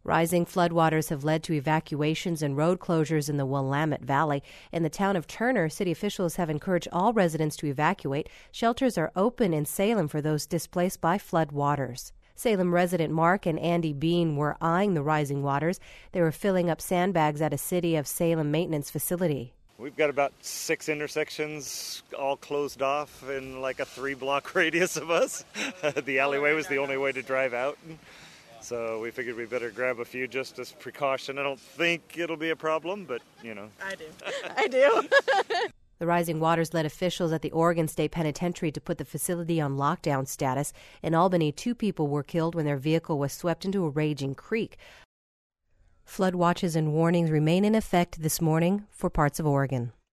Rising floodwaters have led to evacuations and road closures in the Willamette Valley. In the town of Turner, city officials have encouraged all residents to evacuate. Shelters are open in Salem for those displaced by floodwaters. Salem resident Mark and Andy Bean were eyeing the rising waters. They were filling up sandbags at a City of Salem maintenance facility. We've got about 6 intersections all closed off in like a 3-block radius of us. The alleyway was the only way to drive out. So we figured we better grab a few just as precaution. I don't think it'll be a problem, but, I do. The rising waters led officials at the Oregon State Penitentiary to put the facility on lockdown status. In Albany, 2 people were killed when their vehicle was swept into a raging creek. Flood watches and warnings remain in effect this morning for parts of Oregon.